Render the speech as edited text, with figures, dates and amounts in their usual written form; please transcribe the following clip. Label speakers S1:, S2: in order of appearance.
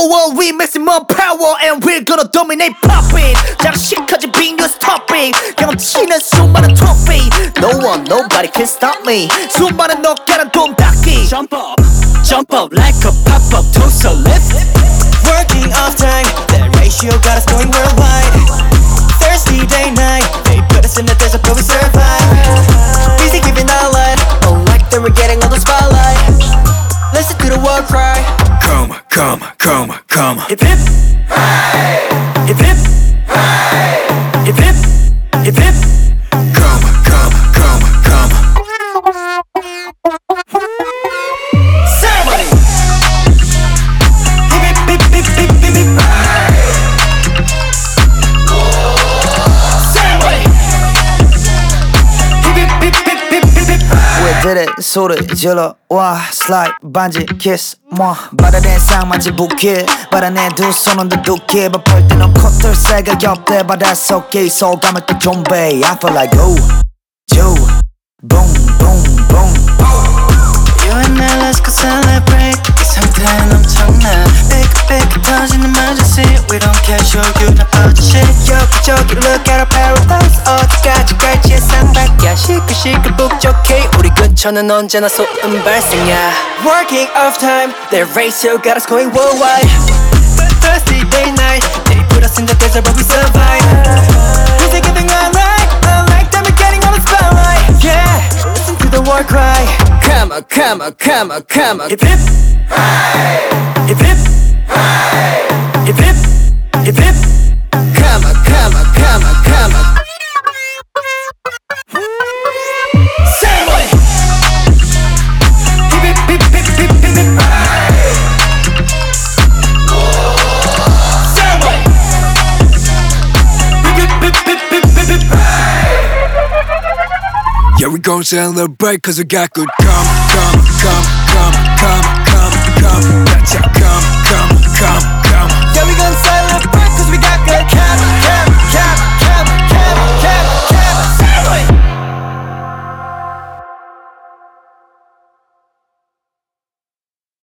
S1: world, we maximum power and we're gonna dominate popping. 장식하지 big news topic. 경치는 수많은 topic. No one, nobody can stop me. 수많은 넉가란 돔닦기.
S2: Jump up like a pop-up toaster lift.
S3: Working off time, that ratio got us going worldwide. Thirsty day night, they put us in the desert but we survive. Busy giving our light, oh like that we're getting all the spotlight. Listen to the war cry.
S2: Come,
S3: Hip hip, hip hip, hip hip, hip hip.
S2: come.
S3: Ceremony. Hip hip hip hip hip hip hip. Ceremony. Hip hip hip hip hip hip hip.
S1: We did it, 소리 질러 와 slide 반지 kiss 뭐 바다에 쌍만지 부케 바다에 두 손은 두둑해 바쁠 때는 콧들 새가 옆에 바다 속에 소감을 또 좀배 I feel like oh Joe boom boom boom
S3: You and I, let's go celebrate. 이 상태는 엄청나. 삐끗삐끗 터지는 emergency. We don't care, show you the budget shit. 여기저기 look at our paradise. 어디까지 갈지 예상밖이야. 시끌시끌 북적해. 우리 근처는 언제나 소음 발생이야. Working off time. Their ratio got us going worldwide. Thirsty day night. They put us in the desert but we survive. Busy giving our right. Unlike them, we're getting on the spotlight. Yeah, listen to the war cry.
S2: Come.
S3: Hip hip, hip hip, hip hip, hip hip.
S2: Come.
S3: Ceremony. Hip hip hip hip hip hip hip. Ceremony. Hip hip hip hip hip hip hip.
S2: Yeah, we gon' celebrate cause we got good come. Gotcha, come.